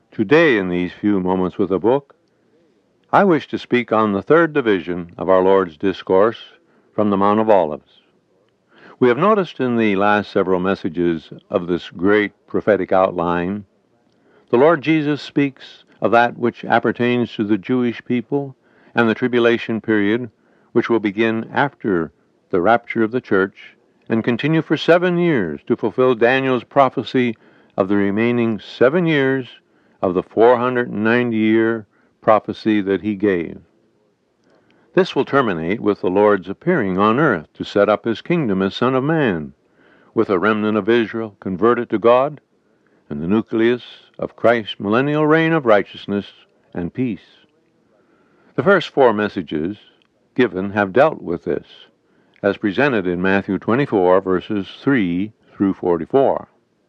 Today, in these few moments with the book, I wish to speak on the third division of our Lord's discourse from the Mount of Olives. We have noticed in the last several messages of this great prophetic outline, the Lord Jesus speaks of that which appertains to the Jewish people and the tribulation period, which will begin after the rapture of the church and continue for 7 years to fulfill Daniel's prophecy of the remaining 7 years of the 490-year prophecy that he gave. This will terminate with the Lord's appearing on earth to set up his kingdom as Son of Man, with a remnant of Israel converted to God, and the nucleus of Christ's millennial reign of righteousness and peace. The first 4 messages given have dealt with this, as presented in Matthew 24, verses 3 through 44.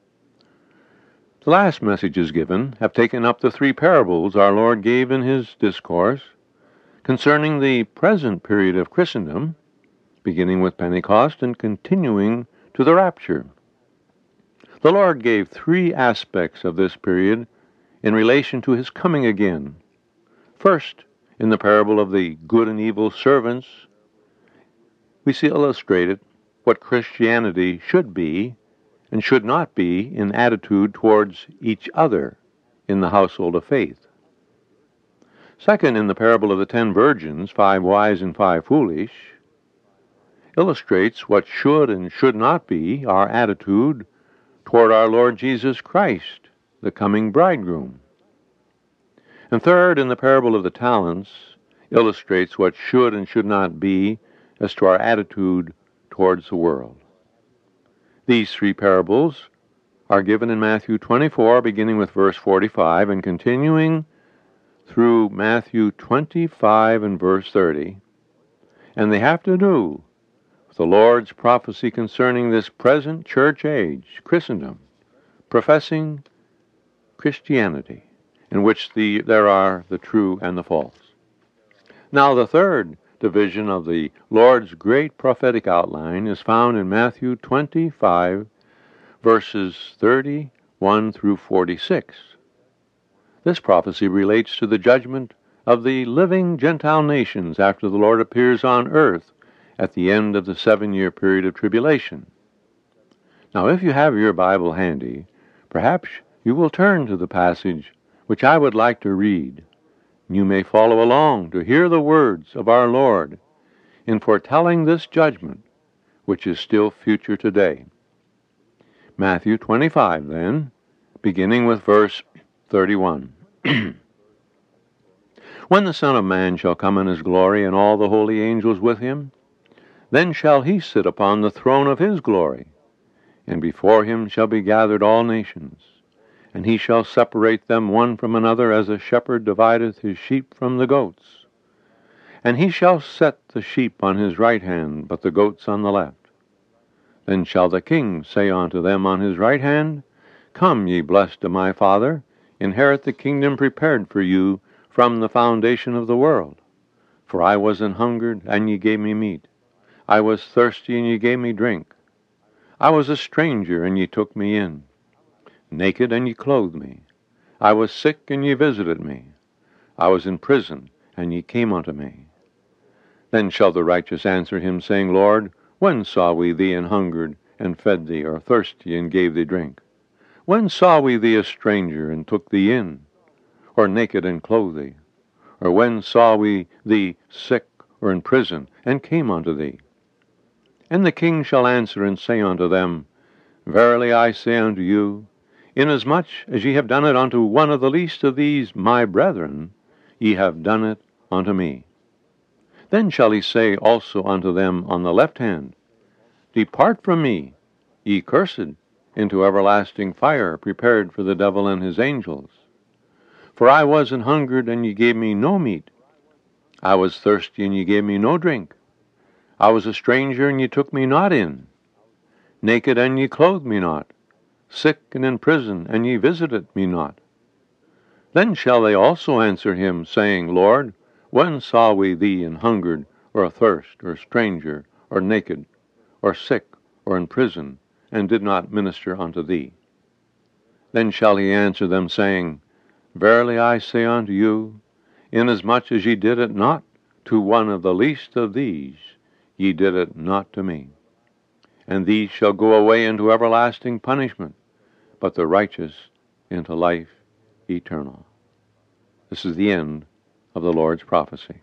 The last messages given have taken up the 3 parables our Lord gave in his discourse concerning the present period of Christendom, beginning with Pentecost and continuing to the rapture. The Lord gave 3 aspects of this period in relation to his coming again. First, in the parable of the good and evil servants, we see illustrated what Christianity should be and should not be in attitude towards each other in the household of faith. Second, in the parable of the 10 virgins, 5 wise and 5 foolish, illustrates what should and should not be our attitude toward our Lord Jesus Christ, the coming bridegroom. And third, in the parable of the talents, illustrates what should and should not be as to our attitude towards the world. These 3 parables are given in Matthew 24, beginning with verse 45 and continuing through Matthew 25 and verse 30, and they have to do with the Lord's prophecy concerning this present church age, Christendom, professing Christianity, in which there are the true and the false. Now the third division of the Lord's great prophetic outline is found in Matthew 25, verses 31 through 46. This prophecy relates to the judgment of the living Gentile nations after the Lord appears on earth at the end of the 7-year period of tribulation. Now, if you have your Bible handy, perhaps you will turn to the passage which I would like to read. You may follow along to hear the words of our Lord in foretelling this judgment, which is still future today. Matthew 25, then, beginning with verse 31. When the Son of Man shall come in his glory, and all the holy angels with him, then shall he sit upon the throne of his glory, and before him shall be gathered all nations. And he shall separate them one from another, as a shepherd divideth his sheep from the goats. And he shall set the sheep on his right hand, but the goats on the left. Then shall the King say unto them on his right hand, Come, ye blessed of my Father, inherit the kingdom prepared for you from the foundation of the world. For I was an hungered, and ye gave me meat. I was thirsty, and ye gave me drink. I was a stranger, and ye took me in. Naked, and ye clothed me. I was sick, and ye visited me. I was in prison, and ye came unto me. Then shall the righteous answer him, saying, Lord, when saw we thee an hungered, and fed thee, or thirsty, and gave thee drink? When saw we thee a stranger, and took thee in? Or naked, and clothed thee? Or when saw we thee sick, or in prison, and came unto thee? And the King shall answer and say unto them, Verily I say unto you, inasmuch as ye have done it unto one of the least of these my brethren, ye have done it unto me. Then shall he say also unto them on the left hand, Depart from me, ye cursed, into everlasting fire, prepared for the devil and his angels. For I was an hungered, and ye gave me no meat. I was thirsty, and ye gave me no drink. I was a stranger, and ye took me not in. Naked, and ye clothed me not. Sick and in prison, and ye visited me not. Then shall they also answer him, saying, Lord, when saw we thee an hungered, or athirst, or stranger, or naked, or sick, or in prison, and did not minister unto thee? Then shall he answer them, saying, Verily I say unto you, inasmuch as ye did it not to one of the least of these, ye did it not to me. And these shall go away into everlasting punishment, but the righteous into life eternal. This is the end of the Lord's prophecy.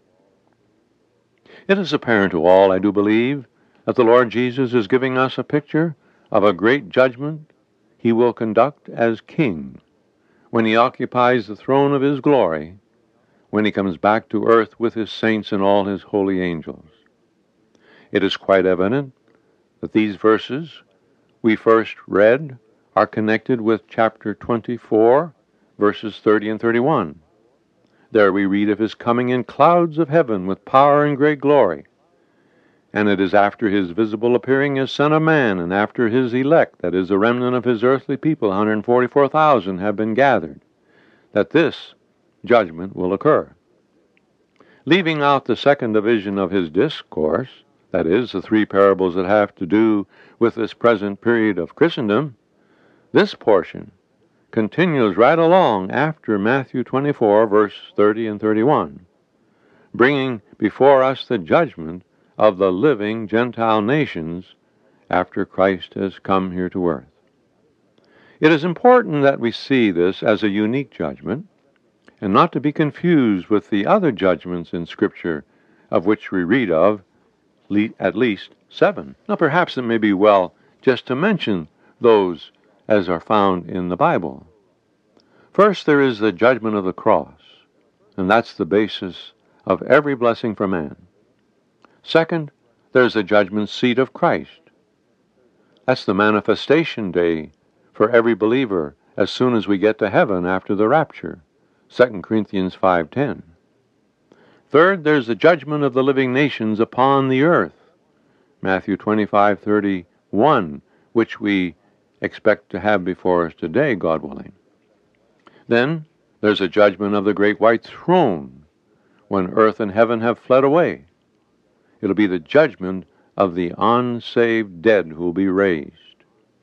It is apparent to all, I do believe, that the Lord Jesus is giving us a picture of a great judgment he will conduct as king when he occupies the throne of his glory, when he comes back to earth with his saints and all his holy angels. It is quite evident that these verses we first read are connected with chapter 24, verses 30 and 31. There we read of his coming in clouds of heaven with power and great glory. And it is after his visible appearing as Son of Man, and after his elect, that is, the remnant of his earthly people, 144,000, have been gathered, that this judgment will occur. Leaving out the second division of his discourse, that is, the three parables that have to do with this present period of Christendom, this portion continues right along after Matthew 24, verse 30 and 31, bringing before us the judgment of the living Gentile nations after Christ has come here to earth. It is important that we see this as a unique judgment, and not to be confused with the other judgments in Scripture, of which we read of at least 7. Now perhaps it may be well just to mention those as are found in the Bible. First, there is the judgment of the cross, and that's the basis of every blessing for man. Second, there's the judgment seat of Christ. That's the manifestation day for every believer as soon as we get to heaven after the rapture, 2 Corinthians 5:10. Third, there's the judgment of the living nations upon the earth, Matthew 25:31, which we expect to have before us today, God willing. Then there's a judgment of the great white throne, when earth and heaven have fled away. It'll be the judgment of the unsaved dead who will be raised.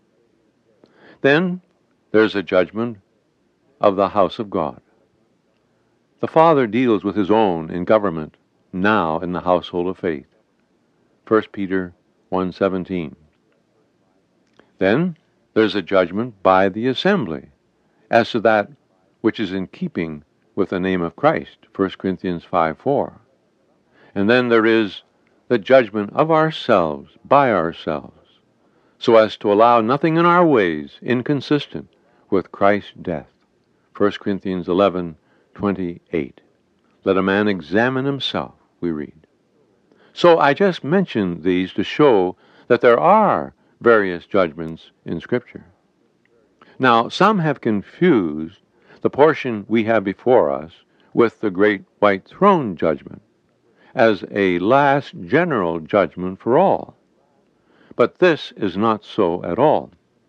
Then there's a judgment of the house of God. The Father deals with his own in government now in the household of faith, 1 Peter 1:17. Then there's a judgment by the assembly as to that which is in keeping with the name of Christ, 1 Corinthians 5:4. And then there is the judgment of ourselves, by ourselves, so as to allow nothing in our ways inconsistent with Christ's death, 1 Corinthians 11:28. Let a man examine himself, we read. So I just mentioned these to show that there are various judgments in Scripture. Now, some have confused the portion we have before us with the great white throne judgment as a last general judgment for all. But this is not so at all.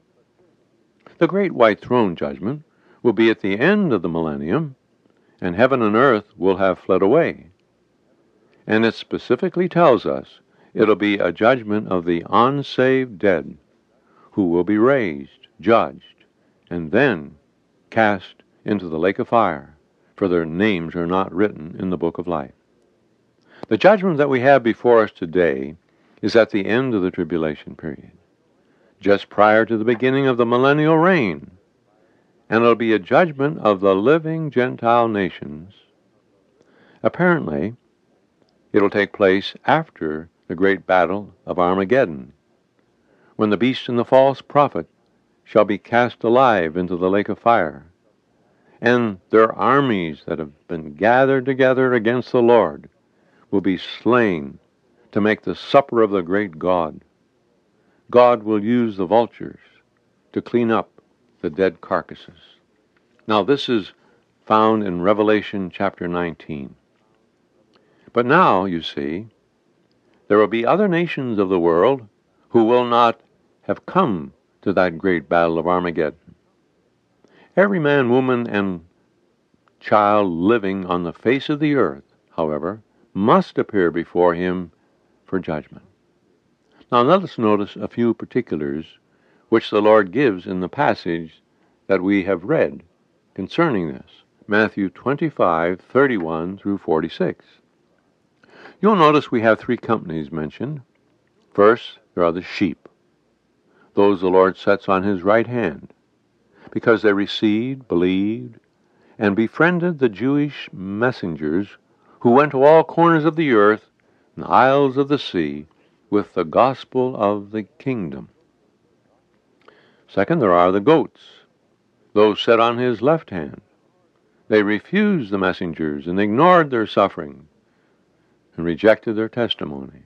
The great white throne judgment will be at the end of the millennium, and heaven and earth will have fled away. And it specifically tells us it'll be a judgment of the unsaved dead, who will be raised, judged, and then cast into the lake of fire, for their names are not written in the book of life. The judgment that we have before us today is at the end of the tribulation period, just prior to the beginning of the millennial reign, and it'll be a judgment of the living Gentile nations. Apparently, it'll take place after the great battle of Armageddon, when the beast and the false prophet shall be cast alive into the lake of fire, and their armies that have been gathered together against the Lord will be slain to make the supper of the great God. God will use the vultures to clean up the dead carcasses. Now this is found in Revelation chapter 19. But now, you see, there will be other nations of the world who will not have come to that great battle of Armageddon. Every man, woman, and child living on the face of the earth, however, must appear before him for judgment. Now let us notice a few particulars which the Lord gives in the passage that we have read concerning this. Matthew 25:31 through 46. You'll notice we have three companies mentioned. First, there are the sheep, those the Lord sets on his right hand, because they received, believed, and befriended the Jewish messengers who went to all corners of the earth and the isles of the sea with the gospel of the kingdom. Second, there are the goats, those set on his left hand. They refused the messengers and ignored their suffering and rejected their testimony.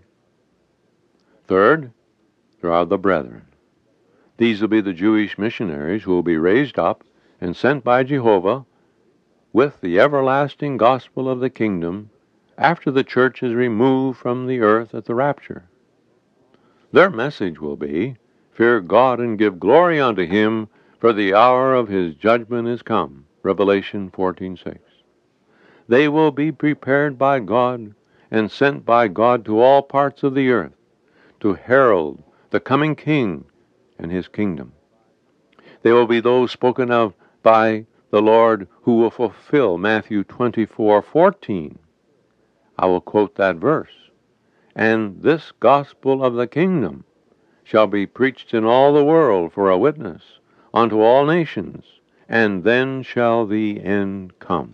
Third, there are the brethren. These will be the Jewish missionaries who will be raised up and sent by Jehovah with the everlasting gospel of the kingdom after the church is removed from the earth at the rapture. Their message will be, "Fear God and give glory unto him, for the hour of his judgment is come." Revelation 14:6. They will be prepared by God and sent by God to all parts of the earth to herald the coming King and his kingdom. They will be those spoken of by the Lord who will fulfill Matthew 24:14. I will quote that verse. "And this gospel of the kingdom shall be preached in all the world for a witness unto all nations, and then shall the end come."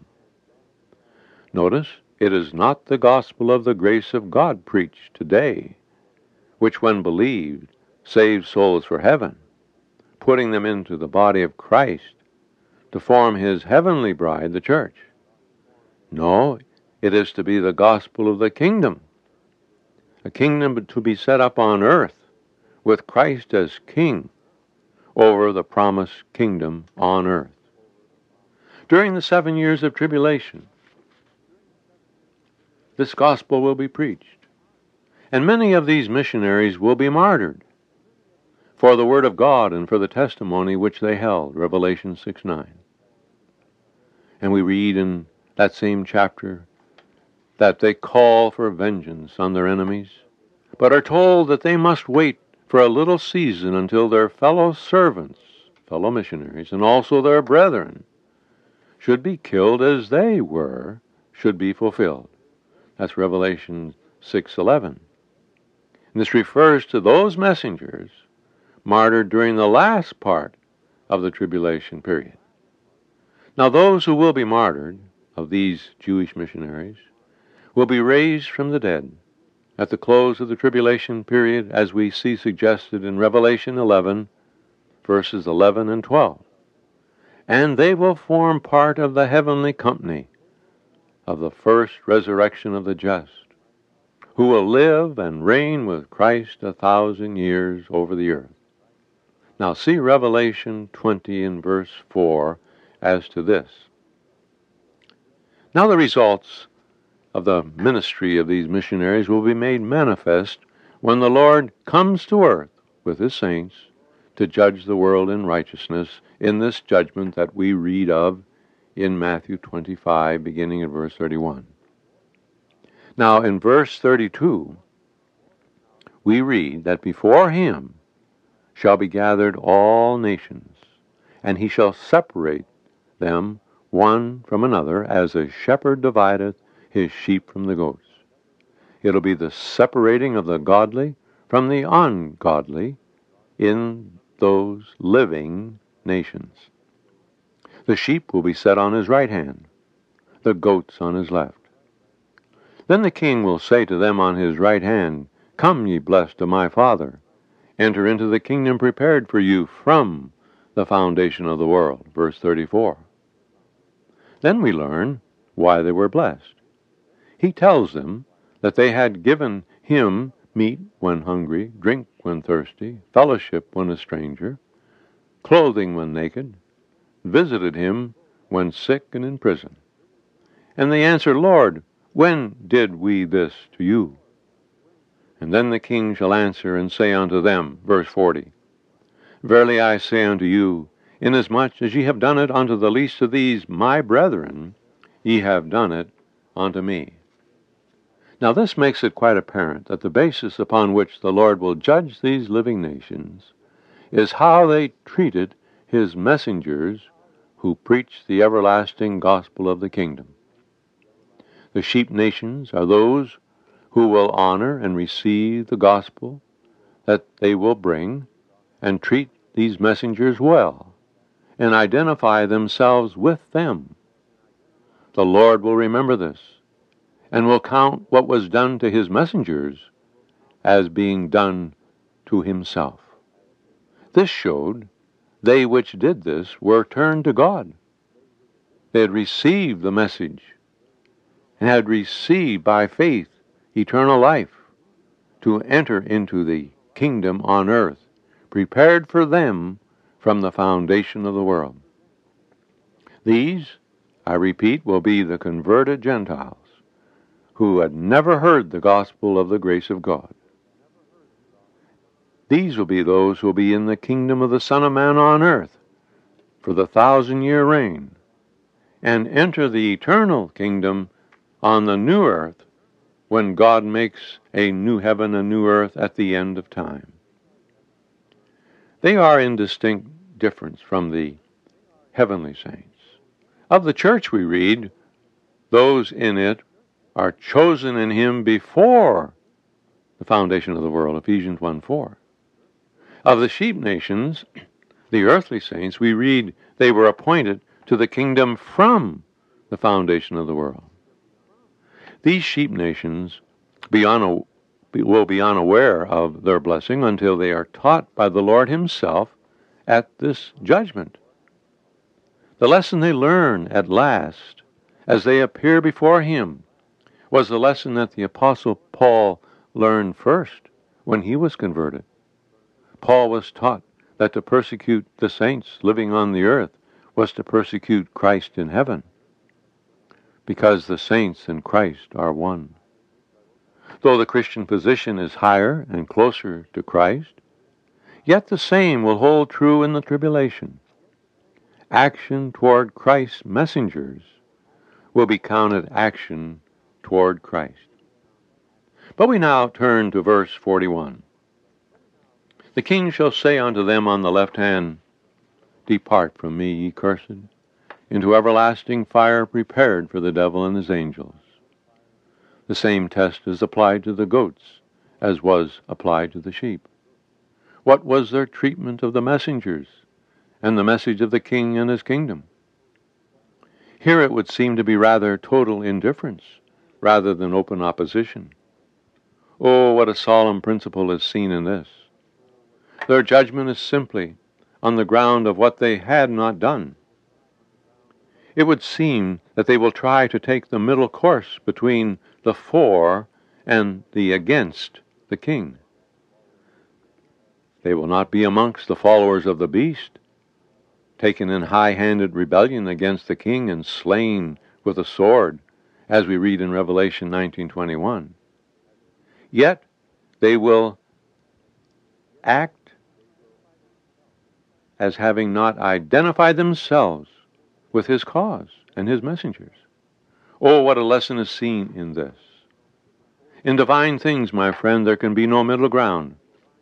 Notice, it is not the gospel of the grace of God preached today, which when believed saves souls for heaven, putting them into the body of Christ to form his heavenly bride, the church. No, it is to be the gospel of the kingdom, a kingdom to be set up on earth with Christ as king over the promised kingdom on earth. During the 7 years of tribulation, this gospel will be preached, and many of these missionaries will be martyred for the word of God and for the testimony which they held. Revelation 6:9. And we read in that same chapter that they call for vengeance on their enemies, but are told that they must wait for a little season until their fellow servants, fellow missionaries, and also their brethren should be killed as they were, should be fulfilled. That's Revelation 6:11. And this refers to those messengers martyred during the last part of the tribulation period. Now those who will be martyred, of these Jewish missionaries, will be raised from the dead at the close of the tribulation period, as we see suggested in Revelation 11, verses 11 and 12. And they will form part of the heavenly company of the first resurrection of the just, who will live and reign with Christ 1,000 years over the earth. Now see Revelation 20 and verse 4 as to this. Now the results of the ministry of these missionaries will be made manifest when the Lord comes to earth with his saints to judge the world in righteousness in this judgment that we read of in Matthew 25, beginning at verse 31. Now in verse 32, we read that before him shall be gathered all nations, and he shall separate them one from another, as a shepherd divideth his sheep from the goats. It'll be the separating of the godly from the ungodly in those living nations. The sheep will be set on his right hand, the goats on his left. Then the king will say to them on his right hand, "Come, ye blessed of my Father, enter into the kingdom prepared for you from the foundation of the world." Verse 34. Then we learn why they were blessed. He tells them that they had given him meat when hungry, drink when thirsty, fellowship when a stranger, clothing when naked, visited him when sick and in prison. And they answer, "Lord, when did we this to you?" And then the king shall answer and say unto them, verse 40, "Verily I say unto you, inasmuch as ye have done it unto the least of these my brethren, ye have done it unto me." Now this makes it quite apparent that the basis upon which the Lord will judge these living nations is how they treated his messengers who preach the everlasting gospel of the kingdom. The sheep nations are those who will honor and receive the gospel that they will bring and treat these messengers well and identify themselves with them. The Lord will remember this and will count what was done to his messengers as being done to himself. This showed they which did this were turned to God. They had received the message and had received by faith eternal life to enter into the kingdom on earth, prepared for them from the foundation of the world. These, I repeat, will be the converted Gentiles who had never heard the gospel of the grace of God. These will be those who will be in the kingdom of the Son of Man on earth for the 1,000-year reign, and enter the eternal kingdom on the new earth when God makes a new heaven and new earth at the end of time. They are in distinct difference from the heavenly saints. Of the church we read, those in it are chosen in him before the foundation of the world, Ephesians 1:4. Of the sheep nations, the earthly saints, we read they were appointed to the kingdom from the foundation of the world. These sheep nations will be unaware of their blessing until they are taught by the Lord himself at this judgment. The lesson they learn at last, as they appear before him, was the lesson that the Apostle Paul learned first when he was converted. Paul was taught that to persecute the saints living on the earth was to persecute Christ in heaven, because the saints and Christ are one. Though the Christian position is higher and closer to Christ, yet the same will hold true in the tribulation. Action toward Christ's messengers will be counted action toward Christ. But we now turn to verse 41. The king shall say unto them on the left hand, Depart from me, ye cursed, into everlasting fire prepared for the devil and his angels. The same test is applied to the goats as was applied to the sheep. What was their treatment of the messengers and the message of the king and his kingdom? Here it would seem to be rather total indifference rather than open opposition. Oh, what a solemn principle is seen in this. Their judgment is simply on the ground of what they had not done. It would seem that they will try to take the middle course between the for and the against the king. They will not be amongst the followers of the beast, taken in high-handed rebellion against the king and slain with a sword, as we read in Revelation 19:21. Yet they will act as having not identified themselves with his cause and his messengers. Oh, what a lesson is seen in this. In divine things, my friend, there can be no middle ground.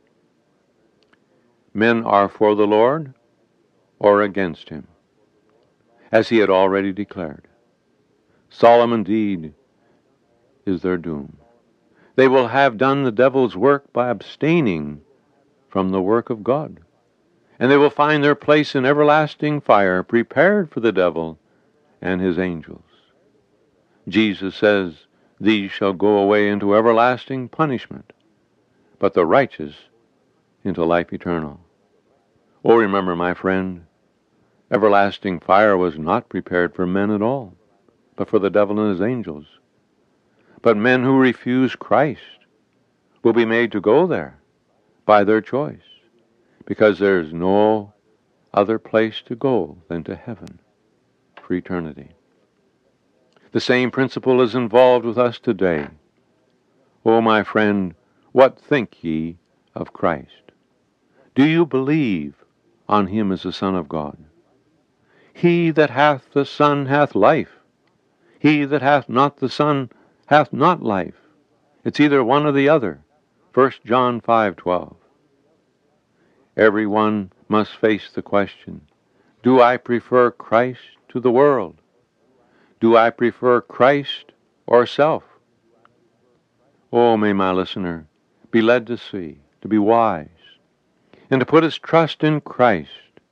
Men are for the Lord or against him, as he had already declared. Solemn indeed is their doom. They will have done the devil's work by abstaining from the work of God, and they will find their place in everlasting fire prepared for the devil and his angels. Jesus says, These shall go away into everlasting punishment, but the righteous into life eternal. Oh, remember, my friend, everlasting fire was not prepared for men at all, but for the devil and his angels. But men who refuse Christ will be made to go there by their choice, because there's no other place to go than to heaven for eternity. The same principle is involved with us today. O my friend, what think ye of Christ? Do you believe on him as the Son of God? He that hath the Son hath life. He that hath not the Son hath not life. It's either one or the other. 1 John 5:12. Everyone must face the question, Do I prefer Christ to the world? Do I prefer Christ or self? Oh, may my listener be led to see, to be wise, and to put his trust in Christ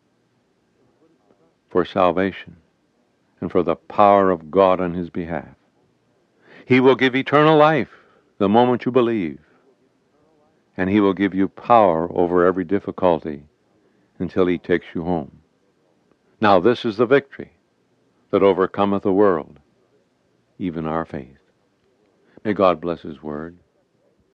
for salvation and for the power of God on his behalf. He will give eternal life the moment you believe, and he will give you power over every difficulty until he takes you home. Now this is the victory that overcometh the world, even our faith. May God bless his word.